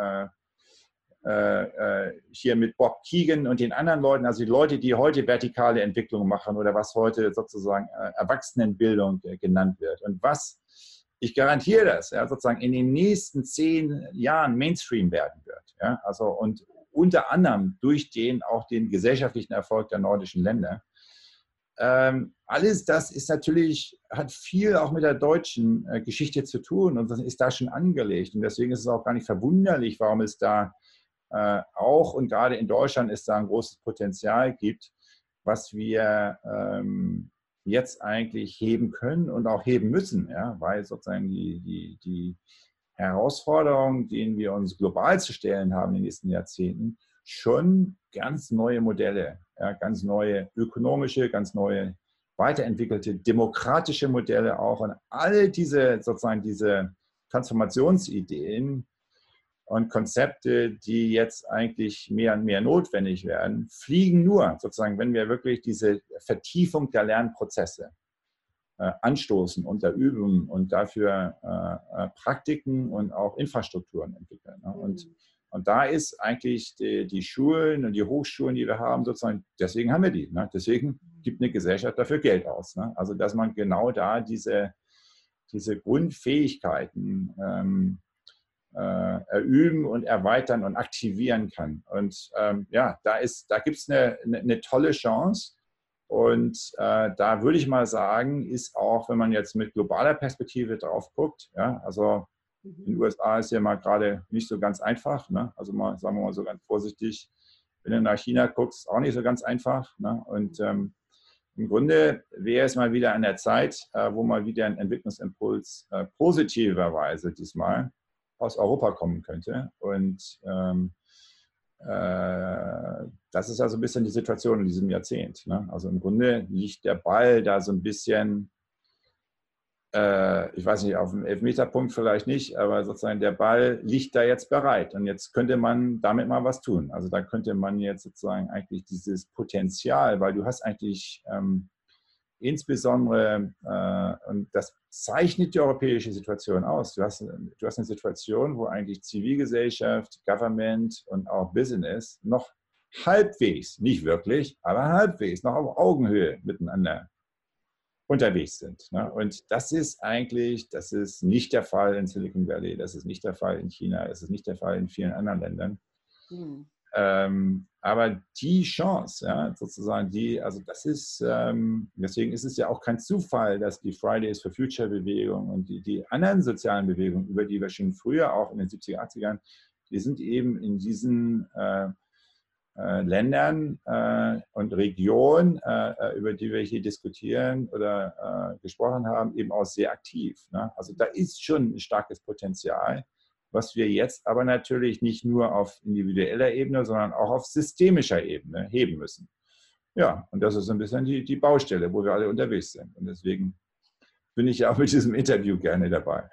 [SPEAKER 2] hier mit Bob Keegan und den anderen Leuten, also die Leute, die heute vertikale Entwicklung machen oder was heute sozusagen Erwachsenenbildung genannt wird. Und ich garantiere das, sozusagen in den nächsten 10 Jahren Mainstream werden wird. Also und unter anderem durch auch den gesellschaftlichen Erfolg der nordischen Länder. Alles das ist natürlich, hat viel auch mit der deutschen Geschichte zu tun und das ist da schon angelegt. Und deswegen ist es auch gar nicht verwunderlich, warum es da auch und gerade in Deutschland es da ein großes Potenzial gibt, was wir jetzt eigentlich heben können und auch heben müssen, weil sozusagen die Herausforderungen, denen wir uns global zu stellen haben in den nächsten Jahrzehnten, schon ganz neue Modelle, ganz neue ökonomische, ganz neue weiterentwickelte demokratische Modelle auch und all diese Transformationsideen und Konzepte, die jetzt eigentlich mehr und mehr notwendig werden, fliegen nur sozusagen, wenn wir wirklich diese Vertiefung der Lernprozesse anstoßen und da üben und dafür Praktiken und auch Infrastrukturen entwickeln. Ne? Und da ist eigentlich die Schulen und die Hochschulen, die wir haben, sozusagen, deswegen haben wir die. Ne? Deswegen gibt eine Gesellschaft dafür Geld aus. Ne? Also dass man genau da diese Grundfähigkeiten üben und erweitern und aktivieren kann. Und da gibt es eine tolle Chance. Und da würde ich mal sagen, ist auch, wenn man jetzt mit globaler Perspektive drauf guckt, also in den USA ist ja mal gerade nicht so ganz einfach, ne? Also mal, sagen wir mal so ganz vorsichtig, wenn du nach China guckst, auch nicht so ganz einfach. Ne? Und im Grunde wäre es mal wieder an der Zeit, wo mal wieder ein Entwicklungsimpuls positiverweise diesmal aus Europa kommen könnte. Und das ist also ein bisschen die Situation in diesem Jahrzehnt. Ne? Also im Grunde liegt der Ball da so ein bisschen, ich weiß nicht, auf dem Elfmeterpunkt vielleicht nicht, aber sozusagen der Ball liegt da jetzt bereit. Und jetzt könnte man damit mal was tun. Also da könnte man jetzt sozusagen eigentlich dieses Potenzial, weil du hast eigentlich insbesondere, und das zeichnet die europäische Situation aus, du hast eine Situation, wo eigentlich Zivilgesellschaft, Government und auch Business noch halbwegs, nicht wirklich, aber halbwegs noch auf Augenhöhe miteinander unterwegs sind. Ne? Und das ist nicht der Fall in Silicon Valley, das ist nicht der Fall in China, das ist nicht der Fall in vielen anderen Ländern.
[SPEAKER 1] Hm.
[SPEAKER 2] Aber die Chance, ja, sozusagen, also das ist, deswegen ist es ja auch kein Zufall, dass die Fridays for Future Bewegung und die anderen sozialen Bewegungen, über die wir schon früher auch in den 70er, 80ern, die sind eben in diesen Ländern und Regionen, über die wir hier diskutieren oder gesprochen haben, eben auch sehr aktiv. Ne? Also da ist schon ein starkes Potenzial, was wir jetzt aber natürlich nicht nur auf individueller Ebene, sondern auch auf systemischer Ebene heben müssen. Ja, und das ist ein bisschen die Baustelle, wo wir alle unterwegs sind. Und deswegen bin ich ja auch mit diesem Interview gerne dabei.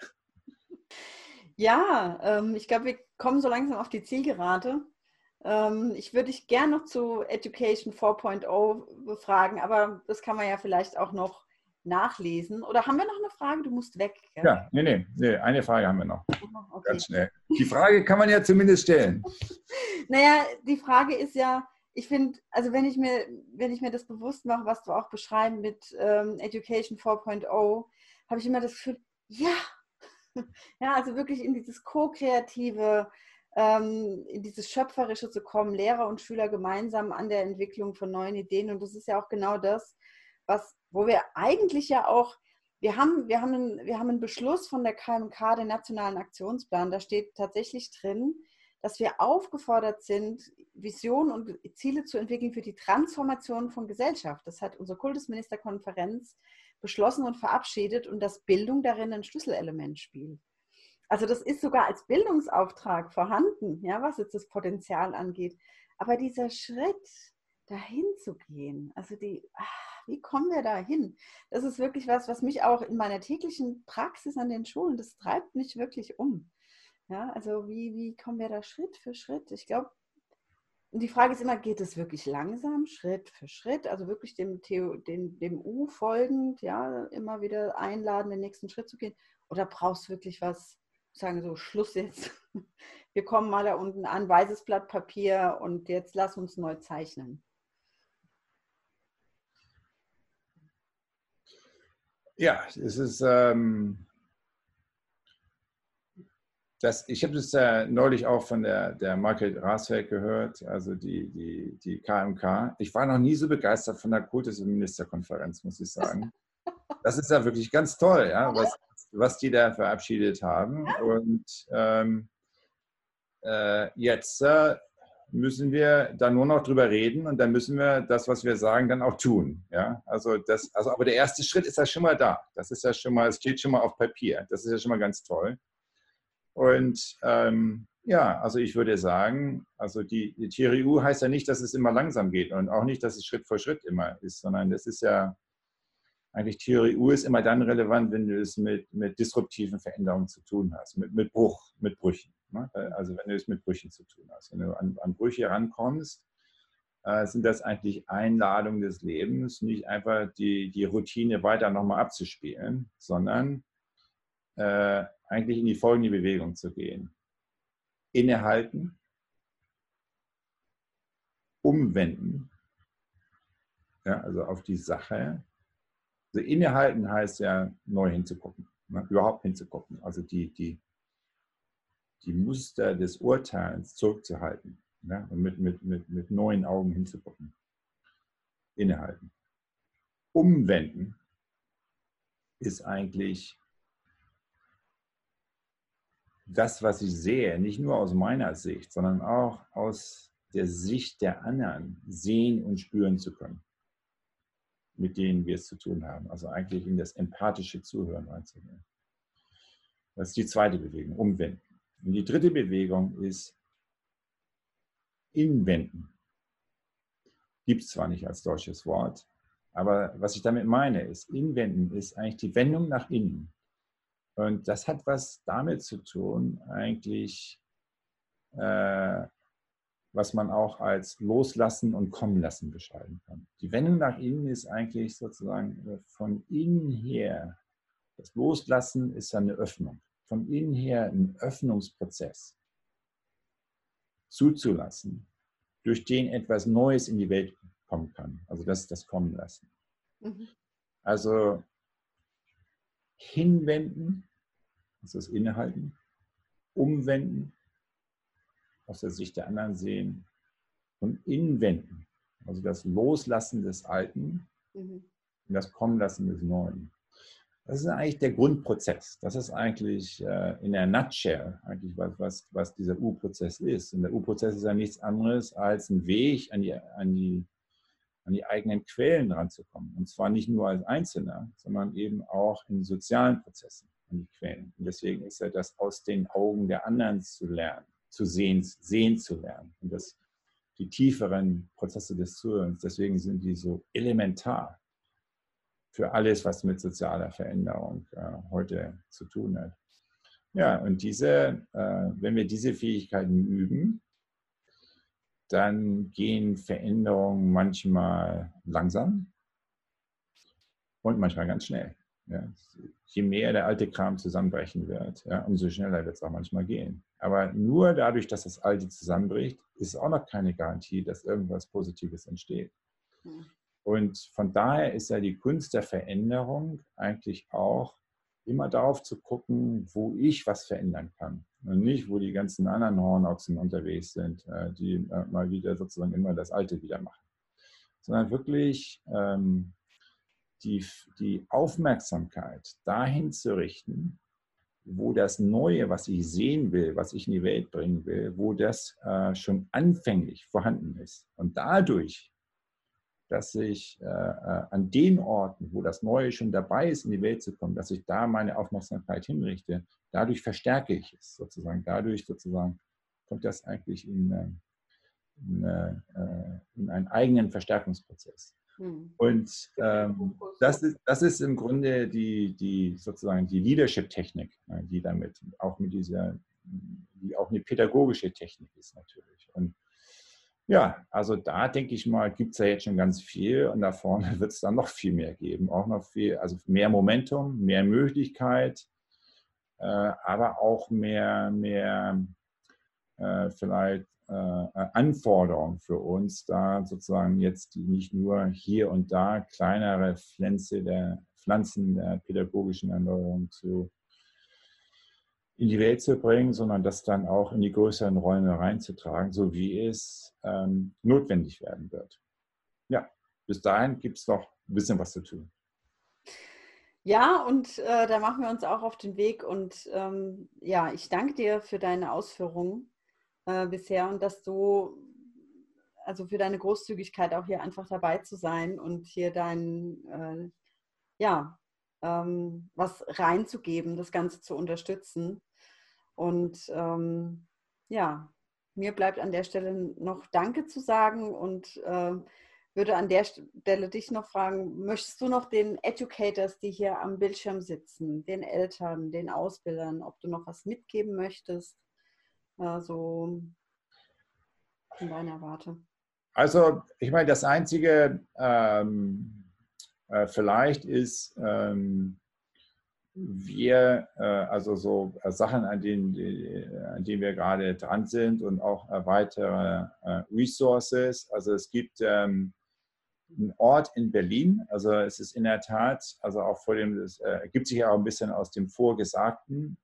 [SPEAKER 1] Ja, ich glaube, wir kommen so langsam auf die Zielgerade. Ich würde dich gerne noch zu Education 4.0 befragen, aber das kann man ja vielleicht auch noch nachlesen. Oder haben wir noch eine Frage? Du musst weg. Gell?
[SPEAKER 2] Ja, nee, eine Frage haben wir noch.
[SPEAKER 1] Okay.
[SPEAKER 2] Ganz schnell. Die Frage kann man ja zumindest stellen.
[SPEAKER 1] Naja, die Frage ist ja, ich finde, also wenn ich mir das bewusst mache, was du auch beschreibst mit Education 4.0, habe ich immer das Gefühl, ja, also wirklich in dieses Co-Kreative, in dieses Schöpferische zu kommen, Lehrer und Schüler gemeinsam an der Entwicklung von neuen Ideen. Und das ist ja auch genau das, wo wir eigentlich ja auch, wir haben einen Beschluss von der KMK, den Nationalen Aktionsplan, da steht tatsächlich drin, dass wir aufgefordert sind, Visionen und Ziele zu entwickeln für die Transformation von Gesellschaft. Das hat unsere Kultusministerkonferenz beschlossen und verabschiedet und dass Bildung darin ein Schlüsselelement spielt. Also das ist sogar als Bildungsauftrag vorhanden, ja, was jetzt das Potenzial angeht. Aber dieser Schritt, dahin zu gehen, also wie kommen wir da hin? Das ist wirklich was mich auch in meiner täglichen Praxis an den Schulen, das treibt mich wirklich um. Ja, also wie kommen wir da Schritt für Schritt? Ich glaube, und die Frage ist immer, geht es wirklich langsam, Schritt für Schritt, also wirklich dem U folgend, ja, immer wieder einladen, den nächsten Schritt zu gehen? Oder brauchst du wirklich was, sagen so, Schluss jetzt, wir kommen mal da unten an, weißes Blatt Papier und jetzt lass uns neu zeichnen?
[SPEAKER 2] Ja, es ist, ich habe das neulich auch von der Margret Rasfeld gehört, also die KMK. Ich war noch nie so begeistert von der Kultusministerkonferenz, muss ich sagen. Das ist ja wirklich ganz toll, ja, was die da verabschiedet haben. Und jetzt müssen wir dann nur noch drüber reden und dann müssen wir das, was wir sagen, dann auch tun. Ja? Aber der erste Schritt ist ja schon mal da. Das ist ja schon mal, es steht schon mal auf Papier. Das ist ja schon mal ganz toll. Und ja, also ich würde sagen, also die TRU heißt ja nicht, dass es immer langsam geht und auch nicht, dass es Schritt für Schritt immer ist, sondern das ist ja eigentlich, TRU ist immer dann relevant, wenn du es mit disruptiven Veränderungen zu tun hast, mit Brüchen. Ne? Also wenn du es mit Brüchen zu tun hast. Wenn du an Brüche rankommst, sind das eigentlich Einladungen des Lebens, nicht einfach die Routine weiter nochmal abzuspielen, sondern eigentlich in die folgende Bewegung zu gehen. Innehalten, umwenden, ja, also auf die Sache. Also innehalten heißt ja, neu hinzugucken, ne, überhaupt hinzugucken, also die Muster des Urteils zurückzuhalten, ne, und mit neuen Augen hinzugucken. Innehalten. Umwenden ist eigentlich das, was ich sehe, nicht nur aus meiner Sicht, sondern auch aus der Sicht der anderen sehen und spüren zu können, mit denen wir es zu tun haben. Also eigentlich in das empathische Zuhören reinzugehen. Das ist die zweite Bewegung, umwenden. Und die dritte Bewegung ist Inwenden. Gibt es zwar nicht als deutsches Wort, aber was ich damit meine ist, Inwenden ist eigentlich die Wendung nach innen. Und das hat was damit zu tun, eigentlich, was man auch als Loslassen und Kommenlassen beschreiben kann. Die Wendung nach innen ist eigentlich sozusagen von innen her. Das Loslassen ist eine Öffnung. Von innen her ein Öffnungsprozess zuzulassen, durch den etwas Neues in die Welt kommen kann. Also das ist das Kommenlassen. Mhm. Also hinwenden, das ist das Innehalten, umwenden, aus der Sicht der anderen sehen und inwenden, also das Loslassen des Alten und das Kommenlassen des Neuen. Das ist eigentlich der Grundprozess. Das ist eigentlich in der Nutshell eigentlich was dieser U-Prozess ist. Und der U-Prozess ist ja nichts anderes als ein Weg, an die eigenen Quellen ranzukommen. Und zwar nicht nur als Einzelner, sondern eben auch in sozialen Prozessen an die Quellen. Und deswegen ist ja das aus den Augen der anderen zu lernen, zu sehen zu lernen. Und die tieferen Prozesse des Zuhörens, deswegen sind die so elementar für alles, was mit sozialer Veränderung heute zu tun hat. Ja, und wenn wir diese Fähigkeiten üben, dann gehen Veränderungen manchmal langsam und manchmal ganz schnell. Ja. Je mehr der alte Kram zusammenbrechen wird, ja, umso schneller wird es auch manchmal gehen. Aber nur dadurch, dass das Alte zusammenbricht, ist auch noch keine Garantie, dass irgendwas Positives entsteht. Und von daher ist ja die Kunst der Veränderung eigentlich auch immer darauf zu gucken, wo ich was verändern kann. Und nicht, wo die ganzen anderen Hornochsen unterwegs sind, die mal wieder sozusagen immer das Alte wieder machen. Sondern wirklich die Aufmerksamkeit dahin zu richten, wo das Neue, was ich sehen will, was ich in die Welt bringen will, wo das schon anfänglich vorhanden ist. Und dadurch, dass ich an den Orten, wo das Neue schon dabei ist, in die Welt zu kommen, dass ich da meine Aufmerksamkeit hinrichte, dadurch verstärke ich es sozusagen. Dadurch sozusagen kommt das eigentlich in einen eigenen Verstärkungsprozess. Und das ist im Grunde sozusagen die Leadership-Technik, die damit auch die auch eine pädagogische Technik ist natürlich. Und ja, also da denke ich mal, gibt es ja jetzt schon ganz viel und da vorne wird es dann noch viel mehr geben. Auch noch viel, also mehr Momentum, mehr Möglichkeit, aber auch mehr vielleicht Anforderungen für uns, da sozusagen jetzt nicht nur hier und da kleinere Pflanzen der pädagogischen Erneuerung in die Welt zu bringen, sondern das dann auch in die größeren Räume reinzutragen, so wie es notwendig werden wird. Ja, bis dahin gibt es noch ein bisschen was zu tun.
[SPEAKER 1] Ja, und da machen wir uns auch auf den Weg. Und ja, ich danke dir für deine Ausführungen bisher und dass du, also für deine Großzügigkeit auch hier einfach dabei zu sein und hier was reinzugeben, das Ganze zu unterstützen. Und ja, mir bleibt an der Stelle noch Danke zu sagen und würde an der Stelle dich noch fragen, möchtest du noch den Educators, die hier am Bildschirm sitzen, den Eltern, den Ausbildern, ob du noch was mitgeben möchtest, so in deiner Warte?
[SPEAKER 2] Also ich meine, das Einzige vielleicht ist, also so Sachen, an denen wir gerade dran sind und auch weitere Resources. Also es gibt einen Ort in Berlin, also es ist in der Tat, also auch es ergibt sich auch ein bisschen aus dem Vorgesagten,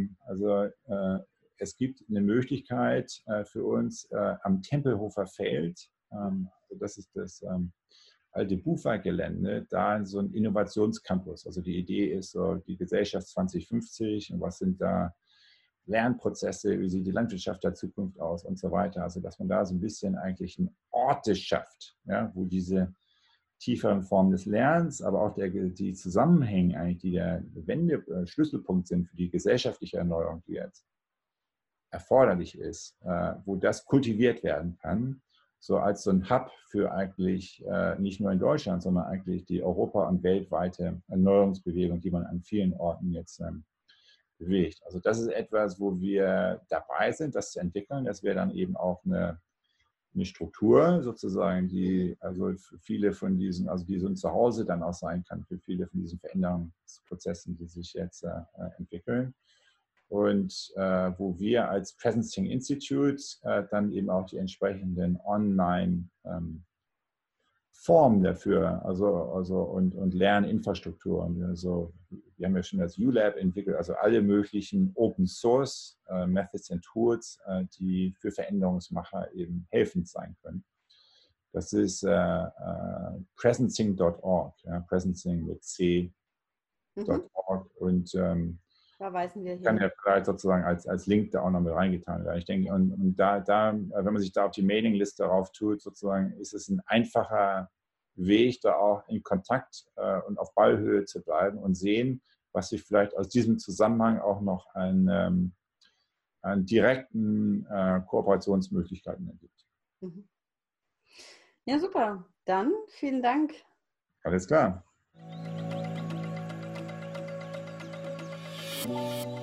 [SPEAKER 2] es gibt eine Möglichkeit für uns am Tempelhofer Feld, das ist das alte Bufa-Gelände, da so ein Innovationscampus. Also die Idee ist so die Gesellschaft 2050 und was sind da Lernprozesse, wie sieht die Landwirtschaft der Zukunft aus und so weiter. Also dass man da so ein bisschen eigentlich einen Ort schafft, ja, wo diese tieferen Formen des Lernens, aber auch die Zusammenhänge eigentlich, die der Schlüsselpunkt sind für die gesellschaftliche Erneuerung, die jetzt erforderlich ist, wo das kultiviert werden kann, so als so ein Hub für eigentlich nicht nur in Deutschland, sondern eigentlich die Europa- und weltweite Erneuerungsbewegung, die man an vielen Orten jetzt bewegt. Also das ist etwas, wo wir dabei sind, das zu entwickeln, dass wir dann eben auch eine Struktur sozusagen, die also für viele von diesen, also die so ein Zuhause dann auch sein kann, für viele von diesen Veränderungsprozessen, die sich jetzt entwickeln. Und wo wir als Presencing Institute dann eben auch die entsprechenden Online Formen dafür, und Lerninfrastrukturen. Also wir haben ja schon das ULab entwickelt, also alle möglichen Open Source Methods and Tools, die für Veränderungsmacher eben helfend sein können. Das ist presencing.org, presencing mit C.org und
[SPEAKER 1] da weisen wir hier.
[SPEAKER 2] Kann ja vielleicht sozusagen als Link da auch noch mit reingetan werden. Ich denke, und da, wenn man sich da auf die Mailingliste rauf tut, sozusagen, ist es ein einfacher Weg, da auch in Kontakt und auf Ballhöhe zu bleiben und sehen, was sich vielleicht aus diesem Zusammenhang auch noch an direkten Kooperationsmöglichkeiten ergibt.
[SPEAKER 1] Ja, super. Dann vielen Dank.
[SPEAKER 2] Alles klar.